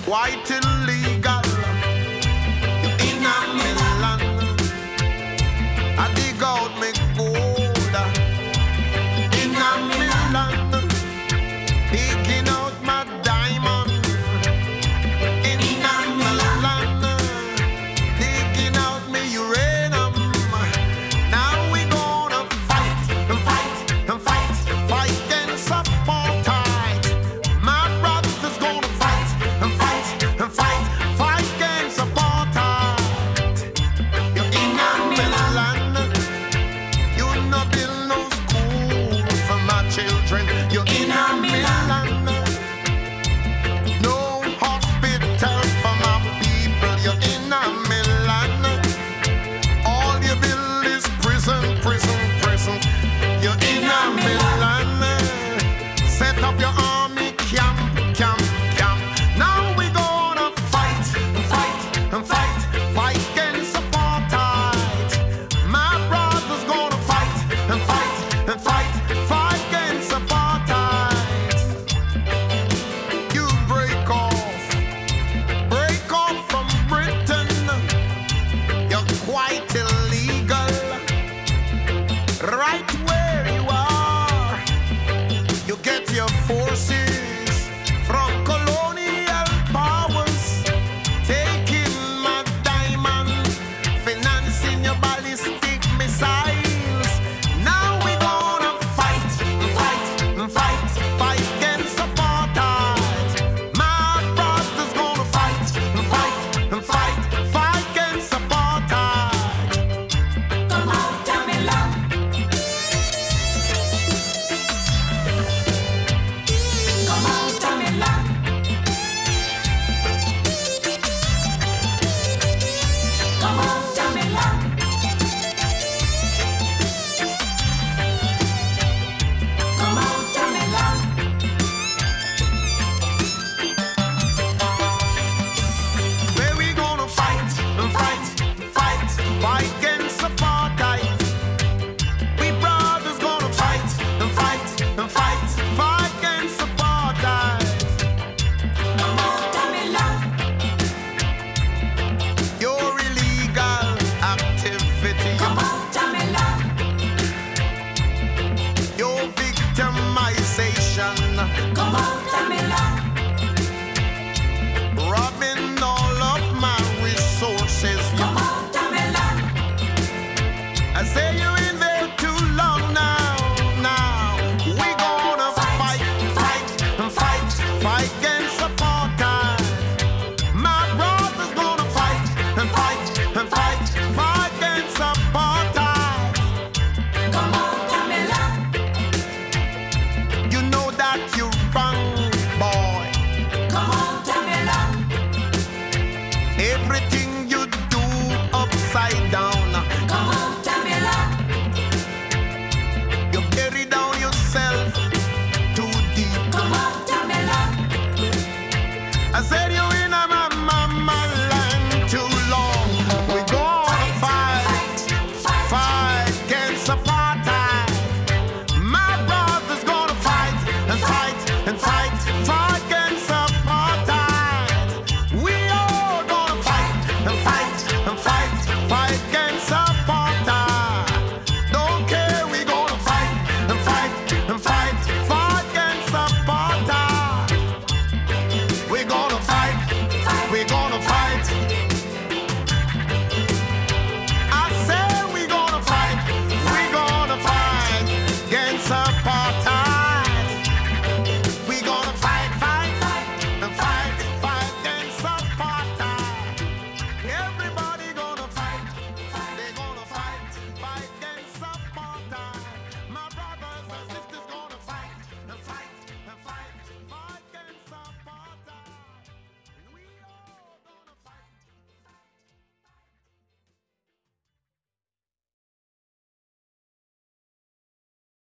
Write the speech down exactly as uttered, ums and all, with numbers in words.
quite illegal. You in a Milan. I dig out me gold in a Milan. Picking out my diamond in a Milan. Digging out me uranium. Now we gonna fight and fight and fight, fight against apartheid. My brothers gonna fight and fight and fight, fight against apartheid. You're in a Milan. You no build no school for my children. You're in a Milan. No hospital for my people. You're in a Milan. All you build is prison, prison, prison. You're in a Milan. Set up your army camp, camp, camp. Now we gonna fight and fight and fight, fight against apartheid. My brothers gonna fight and fight and fight, fight against apartheid. You break off, break off from Britain. You're quite illegal. Right where you are, you get your forces from colonial powers, taking my diamond, financing your ballistic missiles. Now we gonna fight, fight, fight, fight against apartheid. My brothers gonna fight, fight, fight, fight against apartheid. Come out, Tamila. Come out, Tamila. Come out, Tamila. Come out, Tamila. Where we gonna fight and fight, fight, fight against apartheid. We brothers gonna fight and fight and fight, fight against apartheid. Come out, Tamila. Your illegal activity, Come out, Tamila. your victimization, Come out, Tamila. robbing all of my resources. Come out, Tamila. I say you in there too long now, now. We gonna fight, fight, and fight, fight against apartheid. My brothers gonna fight and fight and fight, fight against apartheid. Come out, Tamila. You know that you're wrong, boy. Come out, Tamila. Everything you do upside